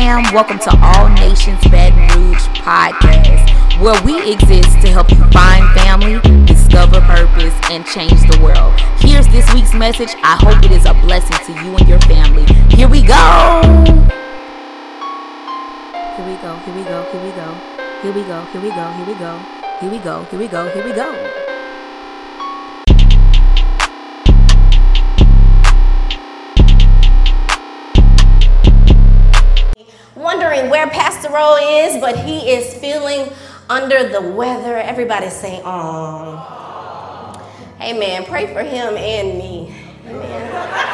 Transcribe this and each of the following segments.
fam, welcome to All Nations Baton Rouge podcast, where we exist to help you find family, discover purpose, and change the world. Here's this week's message. I hope it is a blessing to you and your family. Here we go. Here we go, here we go, here we go. Here we go, here we go, here we go. Here we go, here we go, here we go. Wondering where Pastor Rowe is, but he is feeling under the weather. Everybody say, "Aw." Amen. Pray for him and me. Amen.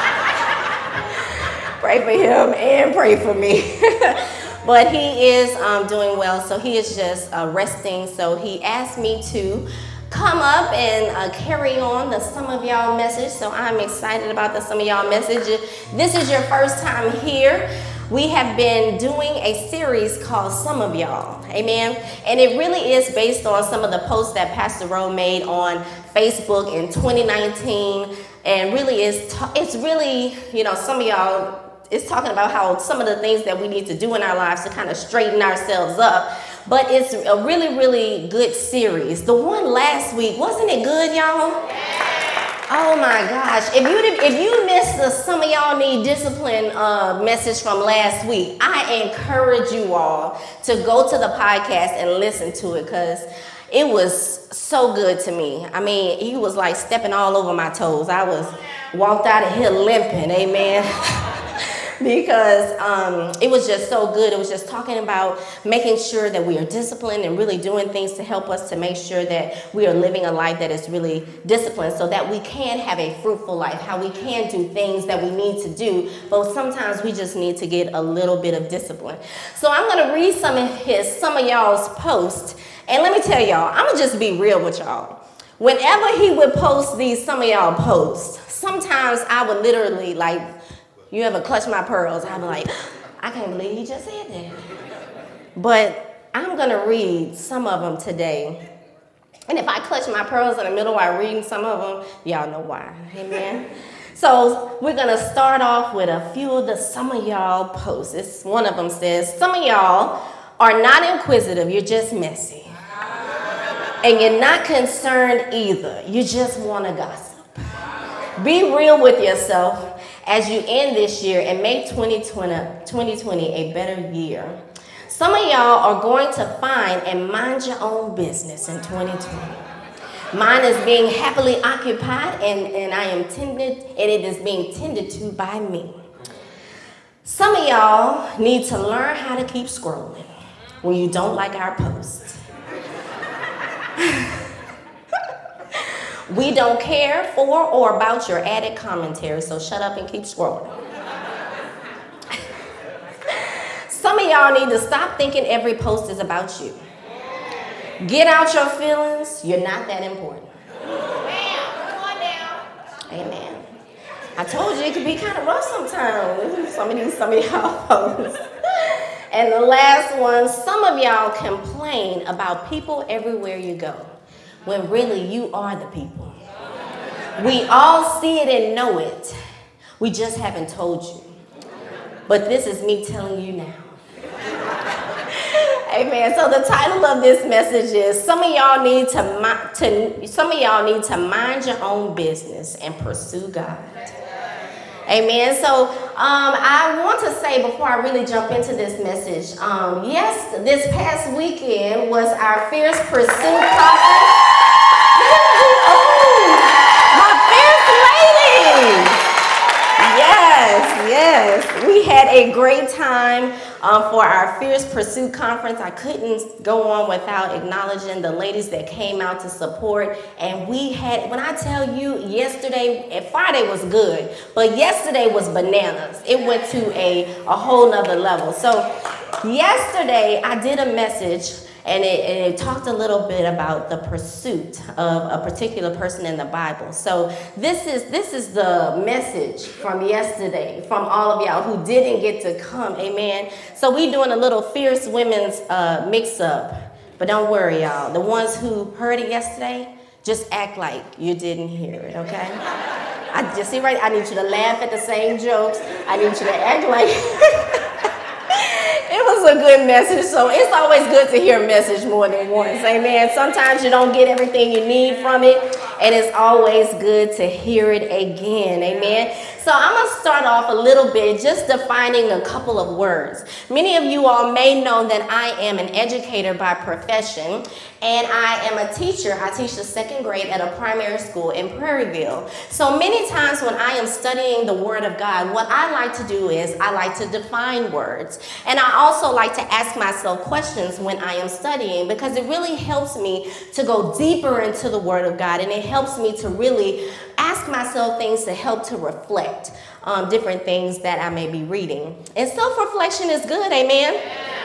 Pray for him and pray for me. But he is doing well, so he is just resting. So he asked me to come up and carry on the Some of Y'all message. So I'm excited about the Some of Y'all message. This is your first time here. We have been doing a series called Some of Y'all, amen? And it really is based on some of the posts that Pastor Rowe made on Facebook in 2019. And really it's really, some of y'all, it's talking about how some of the things that we need to do in our lives to kind of straighten ourselves up. But it's a really, really good series. The one last week, wasn't it good, y'all? Oh my gosh, if you missed the Some of Y'all Need Discipline message from last week, I encourage you all to go to the podcast and listen to it because it was so good to me. I mean, he was like stepping all over my toes. I walked out of here limping, amen. Because it was just so good. It was just talking about making sure that we are disciplined and really doing things to help us to make sure that we are living a life that is really disciplined so that we can have a fruitful life, how we can do things that we need to do, but sometimes we just need to get a little bit of discipline. So I'm going to read some of y'all's posts, and let me tell y'all, I'm going to just be real with y'all. Whenever he would post these Some of Y'all posts, sometimes I would literally you ever clutch my pearls? I'd be like, I can't believe he just said that. But I'm going to read some of them today. And if I clutch my pearls in the middle while reading some of them, y'all know why. Amen. So we're going to start off with a few of the Some of Y'all posts. One of them says, "Some of y'all are not inquisitive. You're just messy. And you're not concerned either. You just want to gossip. Be real with yourself as you end this year and make 2020 a better year. Some of y'all are going to find and mind your own business in 2020. Mine is being happily occupied and I am tended, and it is being tended to by me. Some of y'all need to learn how to keep scrolling when you don't like our posts. We don't care for or about your added commentary, so shut up and keep scrolling. Some of y'all need to stop thinking every post is about you. Get out your feelings. You're not that important. Amen. I told you it could be kind of rough sometimes. Some of y'all posts. And the last one, some of y'all complain about people everywhere you go, when really you are the people. We all see it and know it. We just haven't told you. But this is me telling you now. Amen. So the title of this message is some of y'all need to mind your own business and pursue God. Amen. So I want to say before I really jump into this message, yes, this past weekend was our Fierce Pursuit Conference. My fierce lady! Yes. We had a great time for our Fierce Pursuit Conference. I couldn't go on without acknowledging the ladies that came out to support. And we had, when I tell you, Friday was good, but yesterday was bananas. It went to a whole nother level. So yesterday I did a message and it talked a little bit about the pursuit of a particular person in the Bible. So this is the message from yesterday from all of y'all who didn't get to come, amen. So we doing a little Fierce Women's mix-up, but don't worry, y'all. The ones who heard it yesterday, just act like you didn't hear it, okay? I need you to laugh at the same jokes. I need you to act like a good message. So it's always good to hear a message more than once. Amen. Sometimes you don't get everything you need from it, and it's always good to hear it again. Amen. So I'm going to start off a little bit just defining a couple of words. Many of you all may know that I am an educator by profession, and I am a teacher. I teach the second grade at a primary school in Prairieville. So many times when I am studying the Word of God, what I like to do is I like to define words. And I also like to ask myself questions when I am studying, because it really helps me to go deeper into the Word of God, and it helps me to really ask myself things to help to reflect different things that I may be reading. And self-reflection is good, amen?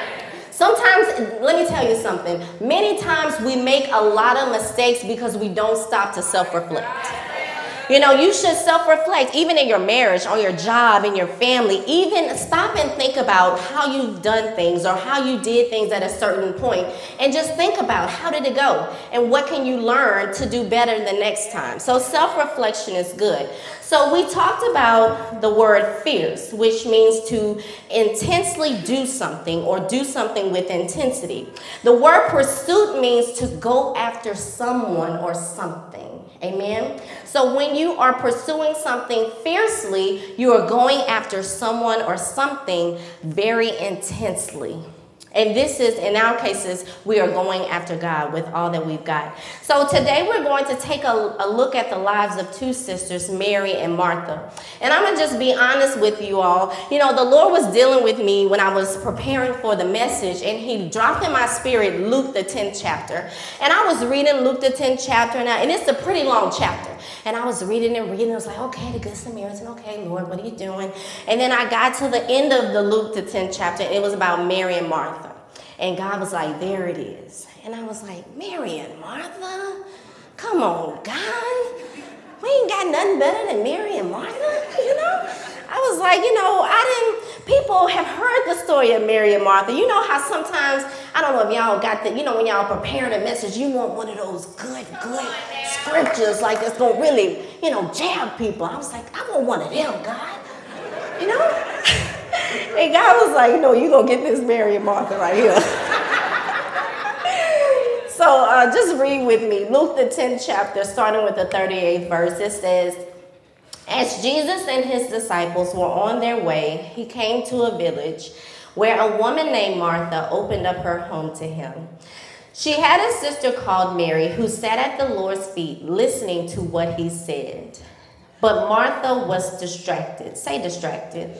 Sometimes, let me tell you something. Many times we make a lot of mistakes because we don't stop to self-reflect. You know, you should self-reflect, even in your marriage, on your job, in your family. Even stop and think about how you've done things or how you did things at a certain point. And just think about, how did it go? And what can you learn to do better the next time? So self-reflection is good. So we talked about the word fierce, which means to intensely do something or do something with intensity. The word pursuit means to go after someone or something. Amen. So when you are pursuing something fiercely, you are going after someone or something very intensely. And this is, in our cases, we are going after God with all that we've got. So today we're going to take a look at the lives of two sisters, Mary and Martha. And I'm going to just be honest with you all. You know, the Lord was dealing with me when I was preparing for the message, and he dropped in my spirit Luke the 10th chapter. And I was reading Luke the 10th chapter, and it's a pretty long chapter. And I was reading. I was like, okay, the Good Samaritan. Okay, Lord, what are you doing? And then I got to the end of the Luke the 10th chapter, and it was about Mary and Martha. And God was like, there it is. And I was like, Mary and Martha? Come on, God. We ain't got nothing better than Mary and Martha, you know? I was like, people have heard the story of Mary and Martha. You know how sometimes, I don't know if y'all got that, when y'all preparing a message, you want one of those good scriptures like that's going to really, jab people. I was like, I want one of them, God. You know? And God was like, no, you're going to get this Mary and Martha right here. So just read with me. Luke the 10th chapter, starting with the 38th verse. It says, as Jesus and his disciples were on their way, he came to a village where a woman named Martha opened up her home to him. She had a sister called Mary who sat at the Lord's feet listening to what he said. But Martha was distracted. Say distracted.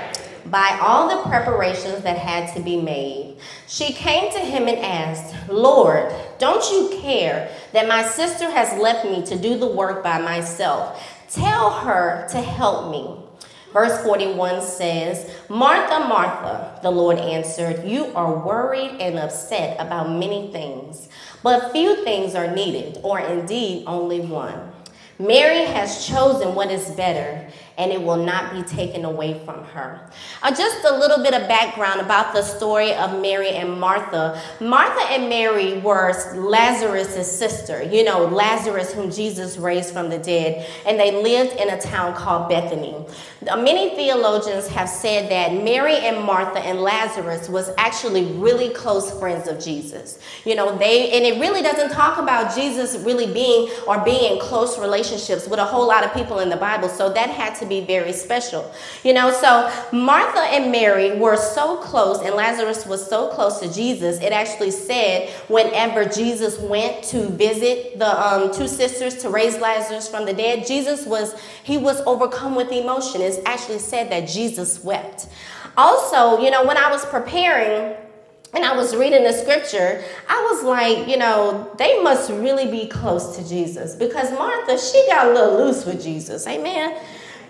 By all the preparations that had to be made. She came to him and asked, Lord, don't you care that my sister has left me to do the work by myself? Tell her to help me. Verse 41 says, Martha, Martha, the Lord answered, you are worried and upset about many things, but few things are needed, or indeed only one. Mary has chosen what is better, and it will not be taken away from her. Just a little bit of background about the story of Mary and Martha. Martha and Mary were Lazarus' sister, Lazarus whom Jesus raised from the dead, and they lived in a town called Bethany. Many theologians have said that Mary and Martha and Lazarus was actually really close friends of Jesus. And it really doesn't talk about Jesus really being in close relationships with a whole lot of people in the Bible, so that had to be very special. So Martha and Mary were so close, and Lazarus was so close to Jesus, it actually said whenever Jesus went to visit the two sisters to raise Lazarus from the dead, he was overcome with emotion. It's actually said that Jesus wept. Also, when I was preparing and I was reading the scripture, I was like, they must really be close to Jesus, because Martha, she got a little loose with Jesus. Amen.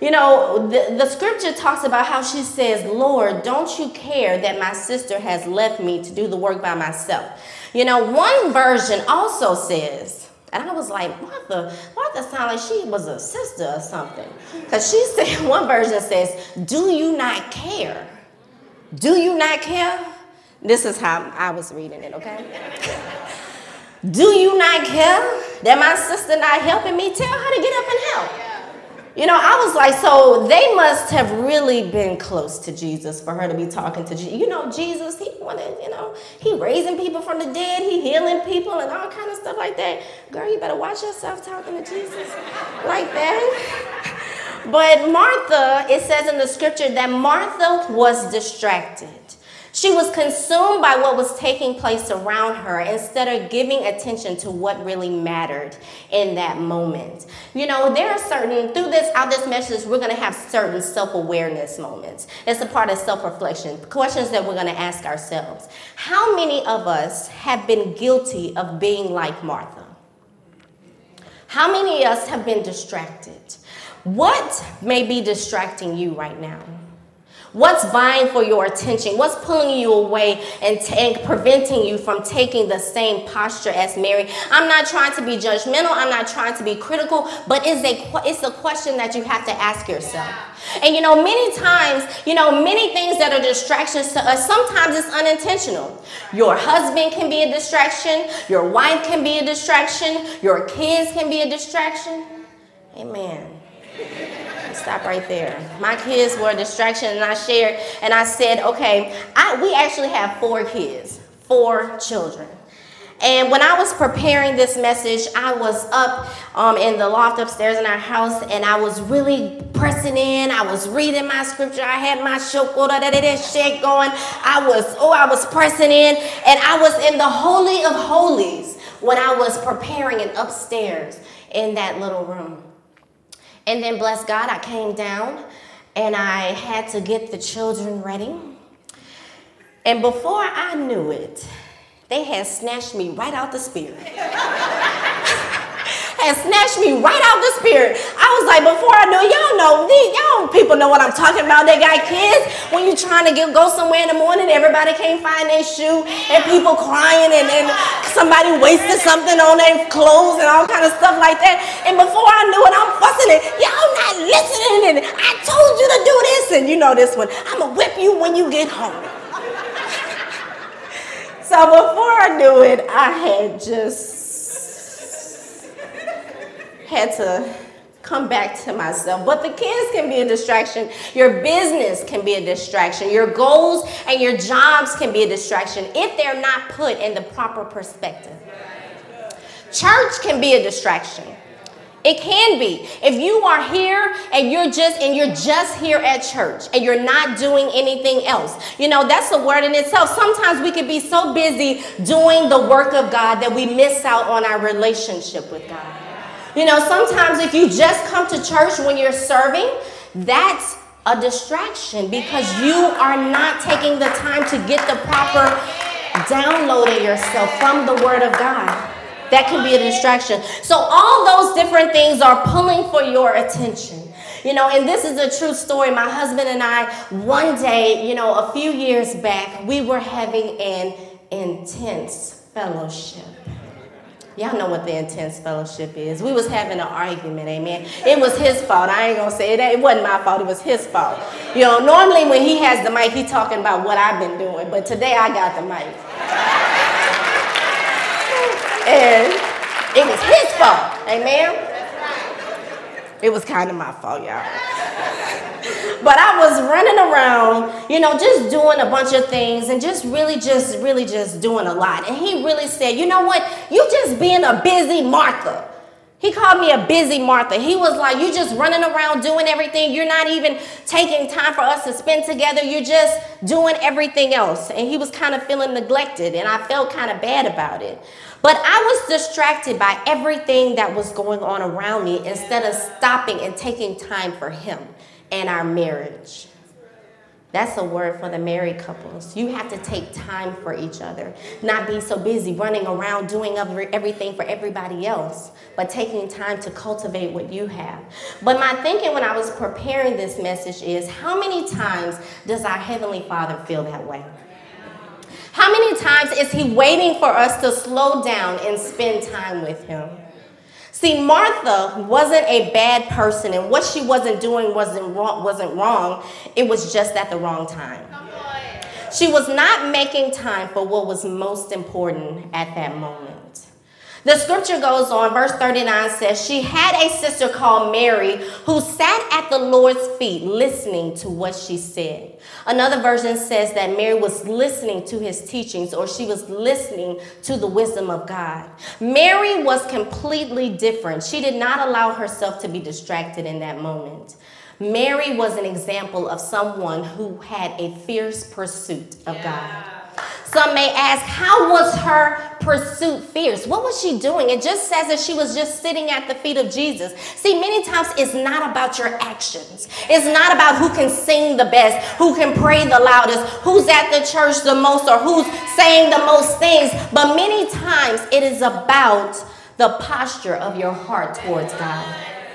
The scripture talks about how she says, Lord, don't you care that my sister has left me to do the work by myself? One version also says, and I was like, Martha sounded like she was a sister or something. Because she said, one version says, do you not care? Do you not care? This is how I was reading it, okay? Do you not care that my sister not helping me? Tell her to get up and help. I was like, so they must have really been close to Jesus for her to be talking to Jesus. Jesus, he raising people from the dead, he healing people and all kind of stuff like that. Girl, you better watch yourself talking to Jesus like that. But Martha, it says in the scripture that Martha was distracted. She was consumed by what was taking place around her instead of giving attention to what really mattered in that moment. There are throughout this message, we're going to have certain self-awareness moments. It's a part of self-reflection, questions that we're going to ask ourselves. How many of us have been guilty of being like Martha? How many of us have been distracted? What may be distracting you right now? What's vying for your attention? What's pulling you away and preventing you from taking the same posture as Mary? I'm not trying to be judgmental. I'm not trying to be critical, but it's a question that you have to ask yourself. And many times, many things that are distractions to us, sometimes it's unintentional. Your husband can be a distraction. Your wife can be a distraction. Your kids can be a distraction. Amen. Stop right there. My kids were a distraction, and I shared, and I said, okay, we actually have 4 kids, 4 children. And when I was preparing this message, I was up in the loft upstairs in our house, and I was really pressing in. I was reading my scripture. I had my shake going. I was pressing in, and I was in the Holy of Holies when I was preparing it upstairs in that little room. And then, bless God, I came down and I had to get the children ready. And before I knew it, they had snatched me right out the spirit. I was like, before I knew, y'all people know what I'm talking about. They got kids. When you're trying to go somewhere in the morning, everybody can't find their shoe, and people crying, and somebody wasted something on their clothes and all kind of stuff like that. And before I knew it, I'm fussing it. Y'all not listening, and I told you to do this, and this one. I'm going to whip you when you get home. So before I knew it, I had to come back to myself. But the kids can be a distraction. Your business can be a distraction. Your goals and your jobs can be a distraction if they're not put in the proper perspective. Church can be a distraction. It can be. If you are here and you're just here at church and you're not doing anything else, that's a word in itself. Sometimes we can be so busy doing the work of God that we miss out on our relationship with God. Sometimes if you just come to church when you're serving, that's a distraction because you are not taking the time to get the proper download of yourself from the Word of God. That can be a distraction. So all those different things are pulling for your attention. And this is a true story. My husband and I, one day, a few years back, we were having an intense fellowship. Y'all know what the intense fellowship is. We was having an argument, amen. It was his fault. I ain't going to say it. It wasn't my fault. It was his fault. Normally when he has the mic, he's talking about what I've been doing. But today I got the mic. And it was his fault, amen. It was kind of my fault, y'all. But I was running around, just doing a bunch of things and just really doing a lot. And he really said, you know what? You just being a busy Martha. He called me a busy Martha. He was like, you just running around doing everything. You're not even taking time for us to spend together. You're just doing everything else. And he was kind of feeling neglected, and I felt kind of bad about it. But I was distracted by everything that was going on around me instead of stopping and taking time for him and our marriage. That's a word for the married couples. You have to take time for each other. Not be so busy running around doing everything for everybody else, but taking time to cultivate what you have. But my thinking when I was preparing this message is, how many times does our Heavenly Father feel that way? How many times is he waiting for us to slow down and spend time with him? See, Martha wasn't a bad person, and what she wasn't doing wasn't wrong. It was just at the wrong time. She was not making time for what was most important at that moment. The scripture goes on, verse 39 says, she had a sister called Mary who sat at the Lord's feet listening to what she said. Another version says that Mary was listening to his teachings, or she was listening to the wisdom of God. Mary was completely different. She did not allow herself to be distracted in that moment. Mary was an example of someone who had a fierce pursuit of God. Some may ask, how was her pursuit fierce? What was she doing? It just says that she was just sitting at the feet of Jesus. See, many times it's not about your actions. It's not about who can sing the best, who can pray the loudest, who's at the church the most, or who's saying the most things. But many times it is about the posture of your heart towards God.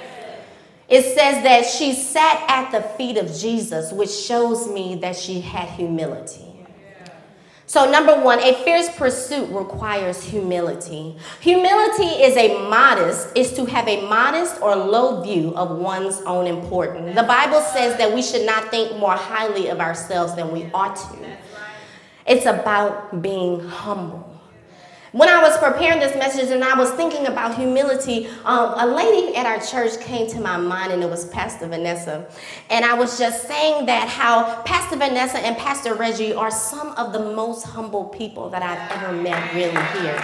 It says that she sat at the feet of Jesus, which shows me that she had humility. So number one, a fierce pursuit requires humility. Humility is to have a modest or low view of one's own importance. The Bible says that we should not think more highly of ourselves than we ought to. It's about being humble. When I was preparing this message and I was thinking about humility, a lady at our church came to my mind, and it was Pastor Vanessa. And I was just saying that how Pastor Vanessa and Pastor Reggie are some of the most humble people that I've ever met really here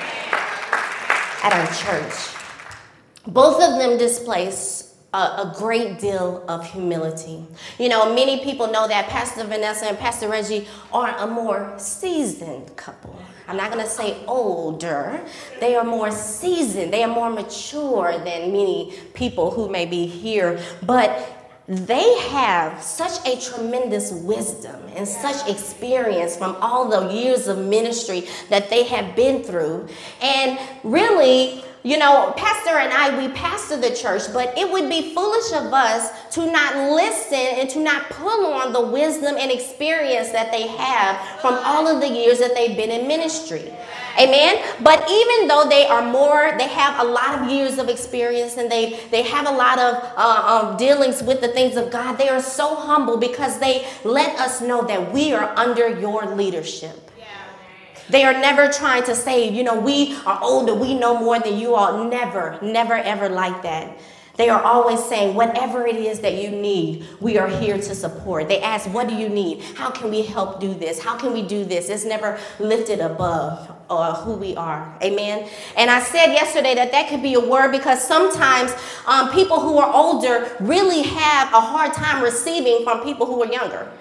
at our church. Both of them display a great deal of humility. You know, many people know that Pastor Vanessa and Pastor Reggie are a more seasoned couple. I'm not going to say older. They are more seasoned. They are more mature than many people who may be here. But they have such a tremendous wisdom and such experience from all the years of ministry that they have been through. And really, you know, Pastor and I, we pastor the church, but it would be foolish of us to not listen and to not pull on the wisdom and experience that they have from all of the years that they've been in ministry. Amen. But even though they have a lot of years of experience, and they have a lot of dealings with the things of God, they are so humble because they let us know that we are under your leadership. They are never trying to say, you know, we are older, we know more than you all. Never, never, ever like that. They are always saying, whatever it is that you need, we are here to support. They ask, what do you need? How can we help do this? How can we do this? It's never lifted above who we are. Amen. And I said yesterday that could be a word because sometimes people who are older really have a hard time receiving from people who are younger.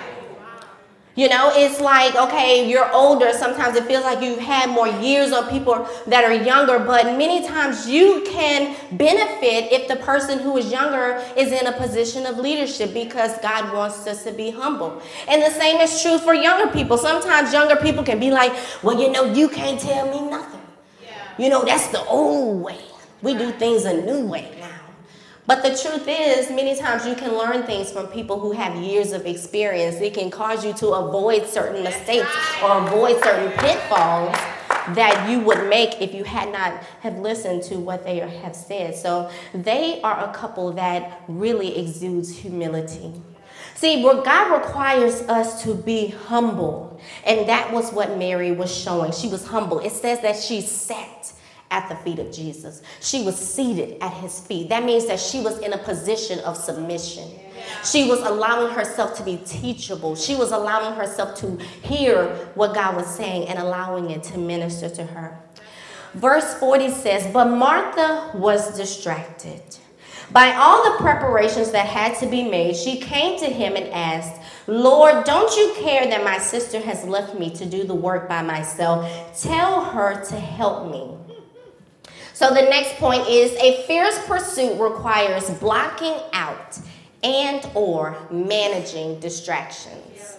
You know, it's like, okay, you're older. Sometimes it feels like you've had more years on people that are younger, but many times you can benefit if the person who is younger is in a position of leadership because God wants us to be humble. And the same is true for younger people. Sometimes younger people can be like, well, you know, you can't tell me nothing. You know, that's the old way. We do things a new way now. But the truth is, many times you can learn things from people who have years of experience. It can cause you to avoid certain mistakes or avoid certain pitfalls that you would make if you had not have listened to what they have said. So they are a couple that really exudes humility. See, God requires us to be humble. And that was what Mary was showing. She was humble. It says that she sat at the feet of Jesus. She was seated at his feet. That means that she was in a position of submission. She was allowing herself to be teachable. She was allowing herself to hear what God was saying and allowing it to minister to her. Verse 40 says, but Martha was distracted by all the preparations that had to be made. She came to him and asked, Lord, don't you care that my sister has left me to do the work by myself? Tell her to help me. So the next point is a fierce pursuit requires blocking out and or managing distractions.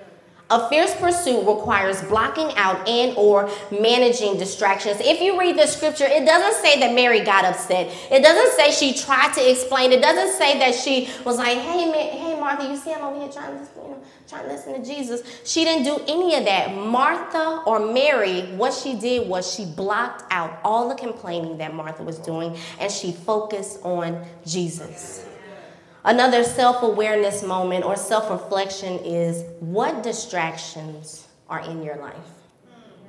A fierce pursuit requires blocking out and or managing distractions. If you read the scripture, it doesn't say that Mary got upset. It doesn't say she tried to explain. It doesn't say that she was like, hey Martha, you see I'm over here trying to listen to Jesus. She didn't do any of that. Martha or Mary, what she did was she blocked out all the complaining that Martha was doing, and she focused on Jesus. Another self-awareness moment or self-reflection is, what distractions are in your life?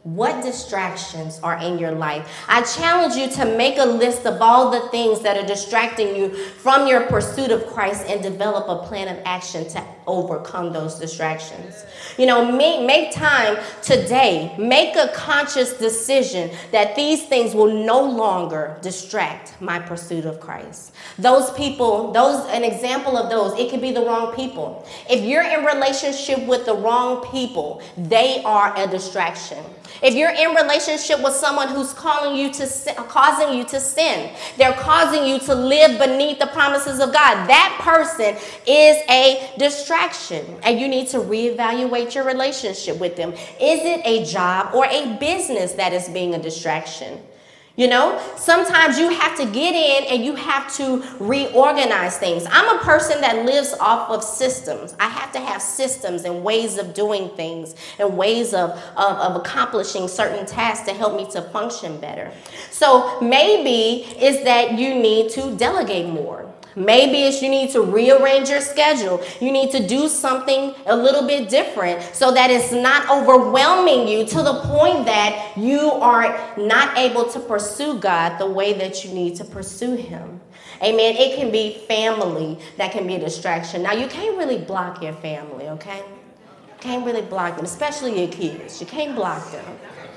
What distractions are in your life? I challenge you to make a list of all the things that are distracting you from your pursuit of Christ and develop a plan of action to overcome those distractions. Make time today. Make a conscious decision that these things will no longer distract my pursuit of Christ. An example of those, it could be the wrong people. If you're in relationship with the wrong people, they are a distraction. If you're in relationship with someone who's causing you to sin, they're causing you to live beneath the promises of God, that person is a distraction. And you need to reevaluate your relationship with them. Is it a job or a business that is being a distraction? Sometimes you have to get in and you have to reorganize things. I'm a person that lives off of systems. I have to have systems and ways of doing things and ways of accomplishing certain tasks to help me to function better. So maybe it's that you need to delegate more. Maybe it's you need to rearrange your schedule. You need to do something a little bit different so that it's not overwhelming you to the point that you are not able to pursue God the way that you need to pursue him. Amen. It can be family that can be a distraction. Now, you can't really block your family, okay? You can't really block them, especially your kids. You can't block them.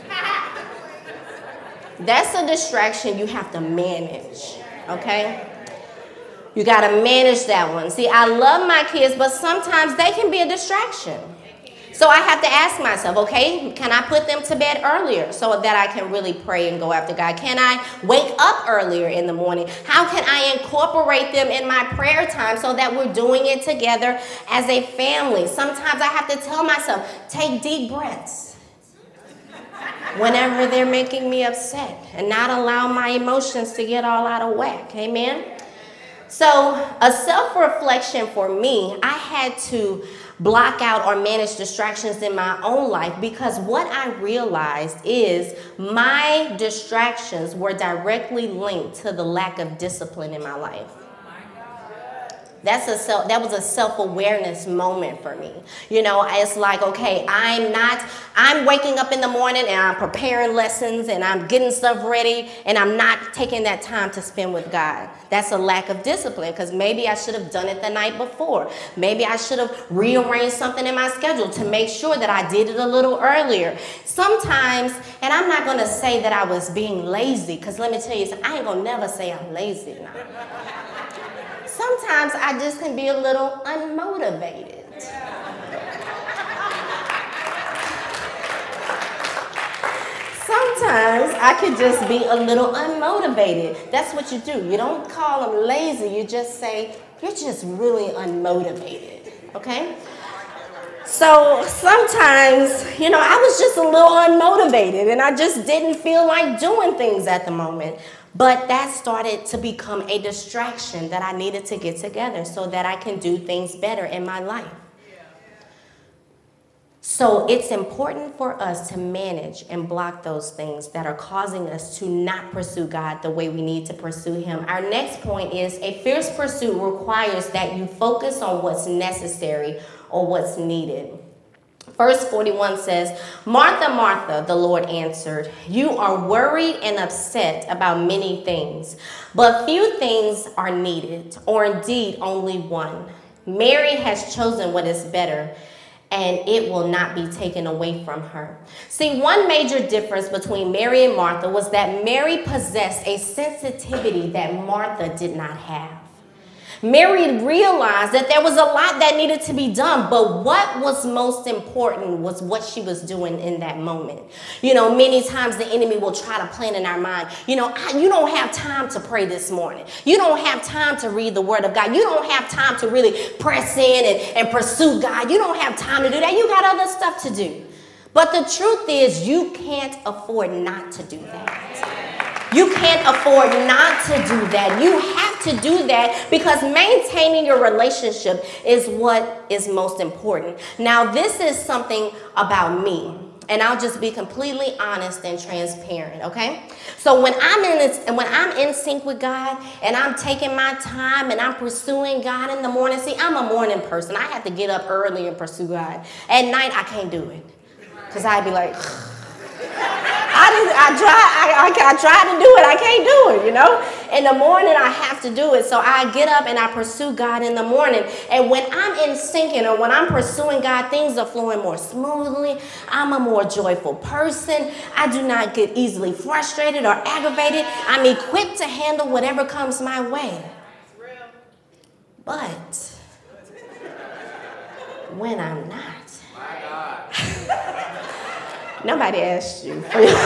That's a distraction you have to manage, okay? You got to manage that one. See, I love my kids, but sometimes they can be a distraction. So I have to ask myself, okay, can I put them to bed earlier so that I can really pray and go after God? Can I wake up earlier in the morning? How can I incorporate them in my prayer time so that we're doing it together as a family? Sometimes I have to tell myself, take deep breaths whenever they're making me upset and not allow my emotions to get all out of whack. Amen? So a self-reflection for me, I had to block out or manage distractions in my own life because what I realized is my distractions were directly linked to the lack of discipline in my life. That was a self-awareness moment for me. It's like, okay, I'm waking up in the morning and I'm preparing lessons and I'm getting stuff ready and I'm not taking that time to spend with God. That's a lack of discipline because maybe I should have done it the night before. Maybe I should have rearranged something in my schedule to make sure that I did it a little earlier. Sometimes, and I'm not going to say that I was being lazy because let me tell you, I ain't going to never say I'm lazy now. Sometimes I just can be a little unmotivated. Sometimes I could just be a little unmotivated. That's what you do. You don't call them lazy. You just say, you're just really unmotivated. Okay? So sometimes, I was just a little unmotivated and I just didn't feel like doing things at the moment. But that started to become a distraction that I needed to get together so that I can do things better in my life. So it's important for us to manage and block those things that are causing us to not pursue God the way we need to pursue him. Our next point is a fierce pursuit requires that you focus on what's necessary or what's needed. Verse 41 says, Martha, Martha, the Lord answered, you are worried and upset about many things, but few things are needed, or indeed only one. Mary has chosen what is better, and it will not be taken away from her. See, one major difference between Mary and Martha was that Mary possessed a sensitivity that Martha did not have. Mary realized that there was a lot that needed to be done, but what was most important was what she was doing in that moment. Many times the enemy will try to plant in our mind, you don't have time to pray this morning. You don't have time to read the word of God. You don't have time to really press in and pursue God. You don't have time to do that. You got other stuff to do. But the truth is you can't afford not to do that. You can't afford not to do that. You have to do that because maintaining your relationship is what is most important. Now, this is something about me, and I'll just be completely honest and transparent, okay? So when I'm in sync with God and I'm taking my time and I'm pursuing God in the morning, see, I'm a morning person. I have to get up early and pursue God. At night, I can't do it because I'd be like... I try to do it. I can't do it, you know. In the morning, I have to do it. So I get up and I pursue God in the morning. And when I'm in syncing or when I'm pursuing God, things are flowing more smoothly. I'm a more joyful person. I do not get easily frustrated or aggravated. I'm equipped to handle whatever comes my way. But when I'm not, nobody asked you.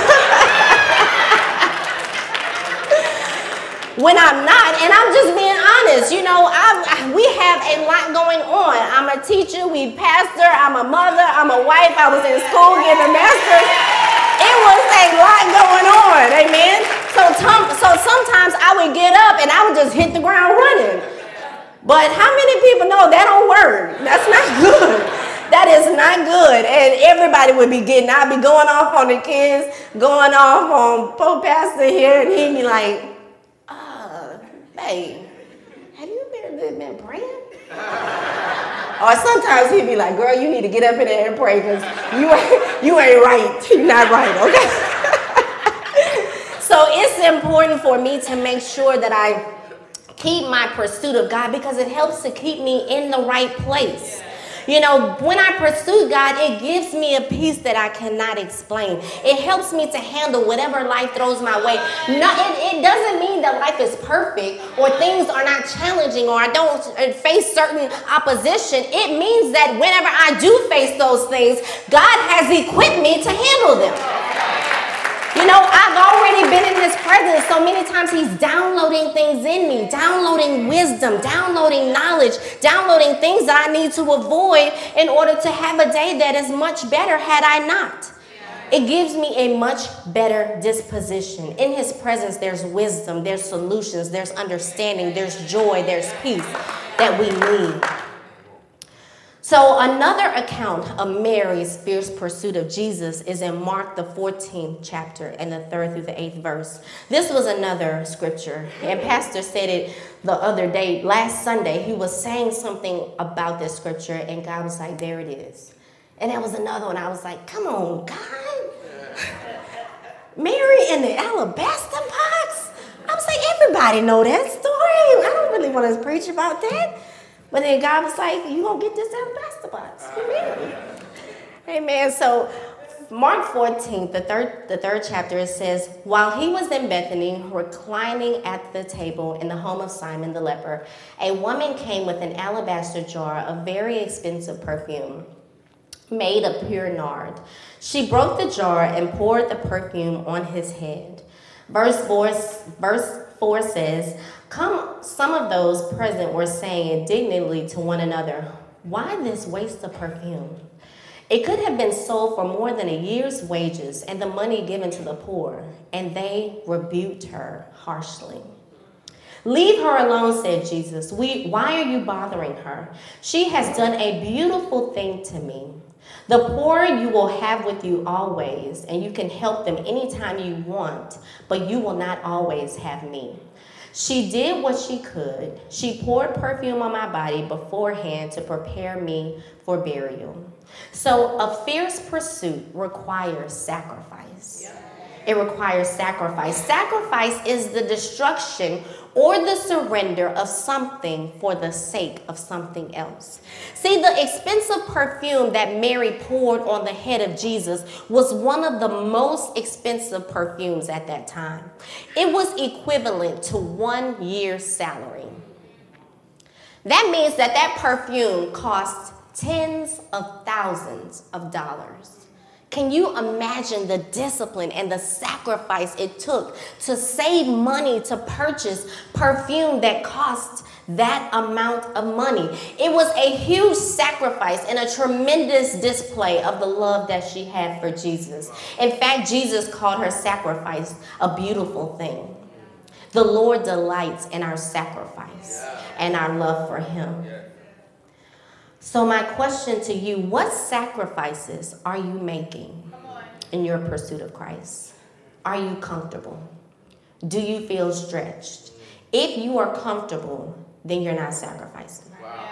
When I'm not, and I'm just being honest, you know, we have a lot going on. I'm a teacher, we pastor, I'm a mother, I'm a wife, I was in school getting a master's. It was a lot going on, amen? So sometimes I would get up and I would just hit the ground running. But how many people know that don't work? That's not good. That is not good. And everybody would be I'd be going off on the kids, going off on Pope Pastor here, and he'd be like, hey, have you been praying? Or sometimes he'd be like, girl, you need to get up in there and pray because you ain't right. You're not right, okay? So it's important for me to make sure that I keep my pursuit of God because it helps to keep me in the right place. You know, when I pursue God, it gives me a peace that I cannot explain. It helps me to handle whatever life throws my way. No, it doesn't mean that life is perfect or things are not challenging or I don't face certain opposition. It means that whenever I do face those things, God has equipped me to handle them. You know, I've already been in his presence so many times. He's downloading things in me, downloading wisdom, downloading knowledge, downloading things that I need to avoid in order to have a day that is much better had I not. It gives me a much better disposition. In his presence, there's wisdom, there's solutions, there's understanding, there's joy, there's peace that we need. So another account of Mary's fierce pursuit of Jesus is in Mark, the 14th chapter and the 3rd through the 8th verse. This was another scripture, and Pastor said it the other day, last Sunday. He was saying something about this scripture, and God was like, there it is. And that was another one. I was like, come on, God. Mary and the alabaster box? I was like, everybody know that story. I don't really want to preach about that. But then God was like, you going to get this alabaster box. Amen. Amen. So Mark 14, the third chapter, it says, while he was in Bethany, reclining at the table in the home of Simon the leper, a woman came with an alabaster jar of very expensive perfume made of pure nard. She broke the jar and poured the perfume on his head. Verse 4 says, some of those present were saying indignantly to one another, why this waste of perfume? It could have been sold for more than a year's wages and the money given to the poor. And they rebuked her harshly. Leave her alone, said Jesus. Why are you bothering her? She has done a beautiful thing to me. The poor you will have with you always, and you can help them anytime you want, but you will not always have me. She did what she could. She poured perfume on my body beforehand to prepare me for burial. So a fierce pursuit requires sacrifice. It requires sacrifice. Sacrifice is the destruction or the surrender of something for the sake of something else. See, the expensive perfume that Mary poured on the head of Jesus was one of the most expensive perfumes at that time. It was equivalent to 1 year's salary. That means that perfume cost tens of thousands of dollars. Can you imagine the discipline and the sacrifice it took to save money to purchase perfume that cost that amount of money? It was a huge sacrifice and a tremendous display of the love that she had for Jesus. In fact, Jesus called her sacrifice a beautiful thing. The Lord delights in our sacrifice and our love for him. So my question to you, what sacrifices are you making in your pursuit of Christ? Are you comfortable? Do you feel stretched? If you are comfortable, then you're not sacrificing.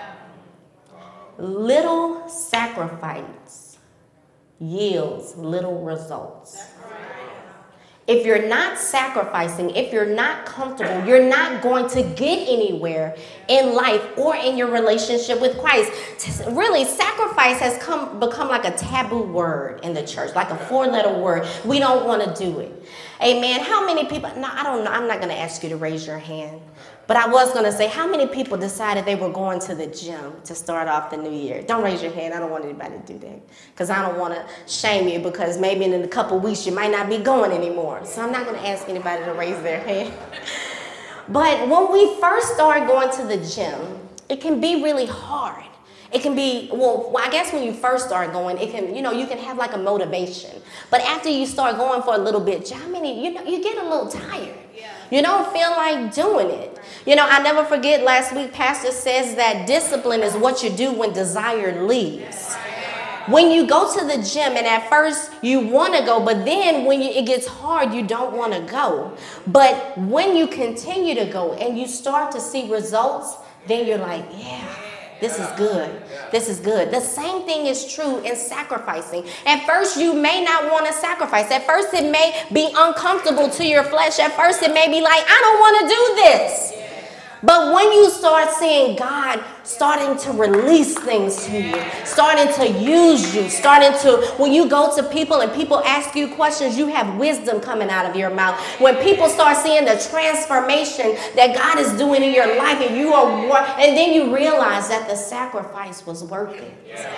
Little sacrifice yields little results. If you're not sacrificing, if you're not comfortable, you're not going to get anywhere in life or in your relationship with Christ. Really, sacrifice has become like a taboo word in the church, like a 4-letter word. We don't want to do it. Amen. How many people? No, I don't know. I'm not going to ask you to raise your hand. But I was going to say, how many people decided they were going to the gym to start off the new year? Don't raise your hand. I don't want anybody to do that. Because I don't want to shame you, because maybe in a couple weeks you might not be going anymore. So I'm not going to ask anybody to raise their hand. But when we first start going to the gym, it can be really hard. It can be, well, I guess when you first start going, it can, you can have like a motivation. But after you start going for a little bit, you get a little tired. You don't feel like doing it. I never forget last week, Pastor says that discipline is what you do when desire leaves. When you go to the gym and at first you want to go, but then when it gets hard, you don't want to go. But when you continue to go and you start to see results, then you're like, yeah. This is good. This is good. The same thing is true in sacrificing. At first, you may not want to sacrifice. At first, it may be uncomfortable to your flesh. At first, it may be like, I don't want to do this. But when you start seeing God starting to release things to you, starting to use you, when you go to people and people ask you questions, you have wisdom coming out of your mouth. When people start seeing the transformation that God is doing in your life, and then you realize that the sacrifice was worth it.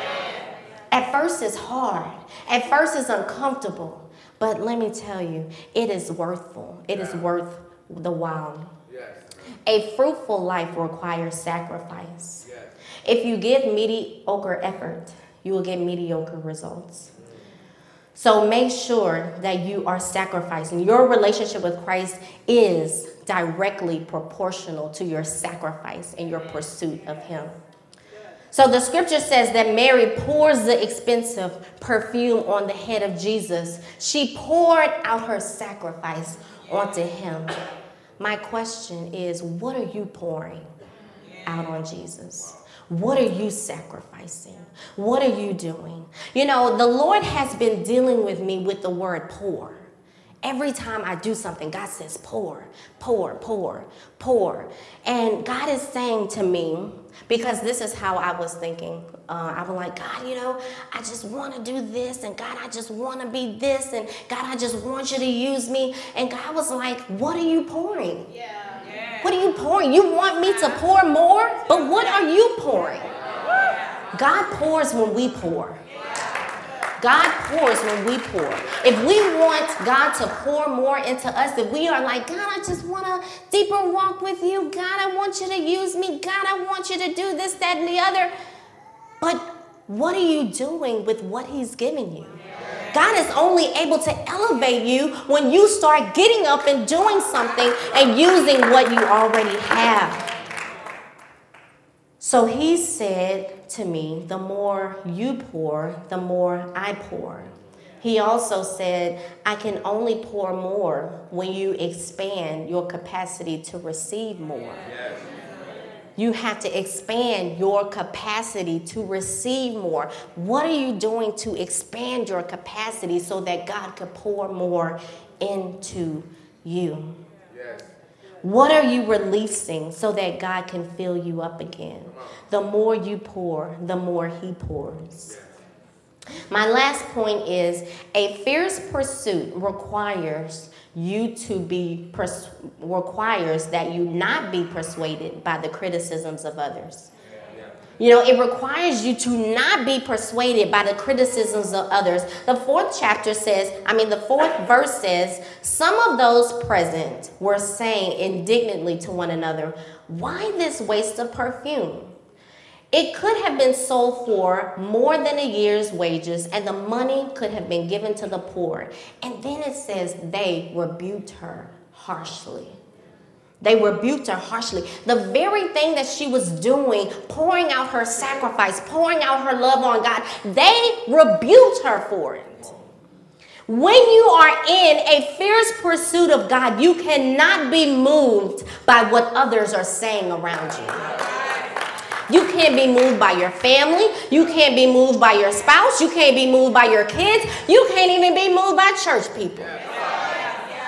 At first it's hard. At first it's uncomfortable. But let me tell you, it is worthful. It is worth the while. A fruitful life requires sacrifice. If you give mediocre effort, you will get mediocre results. So make sure that you are sacrificing. Your relationship with Christ is directly proportional to your sacrifice and your pursuit of Him. So the scripture says that Mary pours the expensive perfume on the head of Jesus. She poured out her sacrifice onto Him. My question is, what are you pouring out on Jesus? What are you sacrificing? What are you doing? The Lord has been dealing with me with the word pour. Every time I do something, God says pour, pour, pour, pour. And God is saying to me, because this is how I was thinking. I was like, God, I just want to do this. And God, I just want to be this. And God, I just want you to use me. And God was like, what are you pouring? What are you pouring? You want me to pour more? But what are you pouring? God pours when we pour. God pours when we pour. If we want God to pour more into us, if we are like, God, I just want a deeper walk with you. God, I want you to use me. God, I want you to do this, that, and the other. But what are you doing with what He's giving you? God is only able to elevate you when you start getting up and doing something and using what you already have. So He said to me, the more you pour, the more I pour. He also said, I can only pour more when you expand your capacity to receive more. Yes. You have to expand your capacity to receive more. What are you doing to expand your capacity so that God could pour more into you? Yes. What are you releasing so that God can fill you up again? The more you pour, the more He pours. My last point is a fierce pursuit requires that you not be persuaded by the criticisms of others. It requires you to not be persuaded by the criticisms of others. The fourth verse says, some of those present were saying indignantly to one another, why this waste of perfume? It could have been sold for more than a year's wages, and the money could have been given to the poor. And then it says they rebuked her harshly. They rebuked her harshly. The very thing that she was doing, pouring out her sacrifice, pouring out her love on God, they rebuked her for it. When you are in a fierce pursuit of God, you cannot be moved by what others are saying around you. You can't be moved by your family. You can't be moved by your spouse. You can't be moved by your kids. You can't even be moved by church people.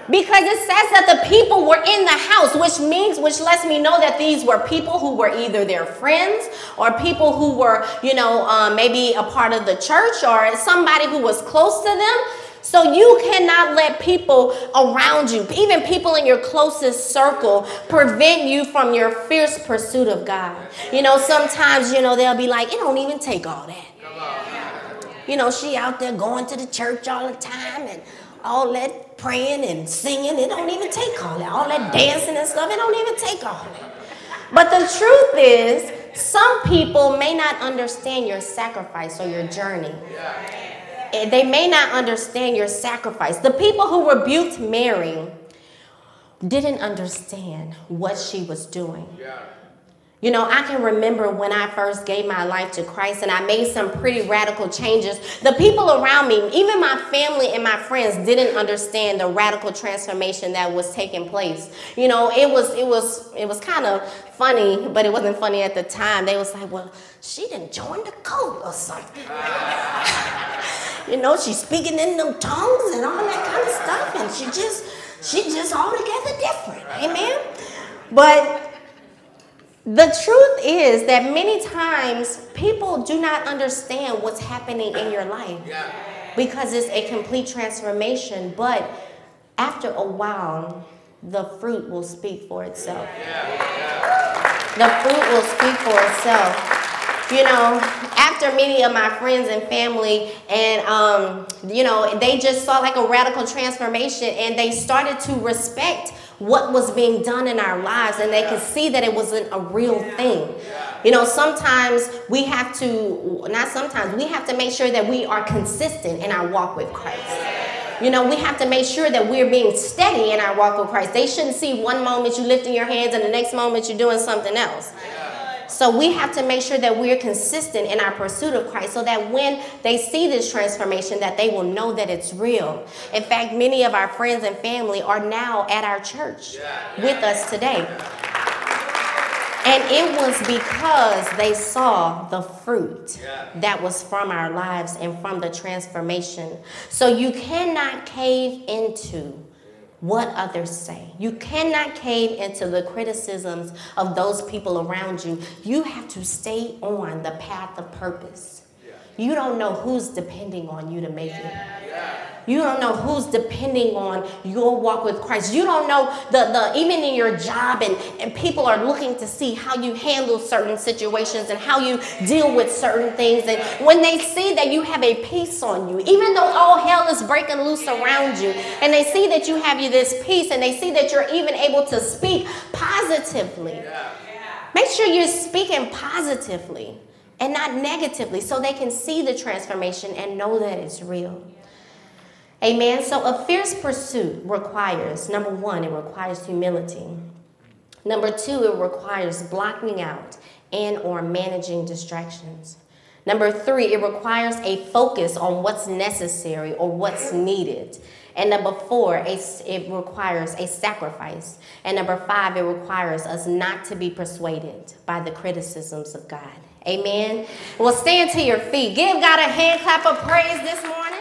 Because it says that the people were in the house, which lets me know that these were people who were either their friends or people who were, maybe a part of the church or somebody who was close to them. So you cannot let people around you, even people in your closest circle, prevent you from your fierce pursuit of God. Sometimes, they'll be like, it don't even take all that. She out there going to the church all the time and all that praying and singing. It don't even take all that. All that dancing and stuff, it don't even take all that. But the truth is, some people may not understand your sacrifice or your journey. They may not understand your sacrifice. The people who rebuked Mary didn't understand what she was doing. I can remember when I first gave my life to Christ and I made some pretty radical changes. The people around me, even my family and my friends, didn't understand the radical transformation that was taking place. It was kind of funny, but it wasn't funny at the time. They was like, well, she didn't join the cult or something. She's speaking in them tongues and all that kind of stuff, and she just altogether different. Amen. But the truth is that many times people do not understand what's happening in your life because it's a complete transformation. But after a while, the fruit will speak for itself. The fruit will speak for itself. After many of my friends and family and, they just saw like a radical transformation and they started to respect what was being done in our lives, and they could see that it wasn't a real thing. Sometimes we have to make sure that we are consistent in our walk with Christ. We have to make sure that we're being steady in our walk with Christ. They shouldn't see one moment you lifting your hands and the next moment you're doing something else. So we have to make sure that we're consistent in our pursuit of Christ so that when they see this transformation, that they will know that it's real. In fact, many of our friends and family are now at our church with us today. And it was because they saw the fruit that was from our lives and from the transformation. So you cannot cave into what others say. You cannot cave into the criticisms of those people around you. You have to stay on the path of purpose. You don't know who's depending on you to make it. You don't know who's depending on your walk with Christ. You don't know even in your job and people are looking to see how you handle certain situations and how you deal with certain things. And when they see that you have a peace on you, even though all hell is breaking loose around you, and they see that you have this peace and they see that you're even able to speak positively. Make sure you're speaking positively and not negatively so they can see the transformation and know that it's real. Amen. So a fierce pursuit requires, number one, it requires humility. Number two, it requires blocking out and or managing distractions. Number three, it requires a focus on what's necessary or what's needed. And number four, it requires a sacrifice. And number five, it requires us not to be persuaded by the criticisms of God. Amen. Well, stand to your feet. Give God a hand clap of praise this morning.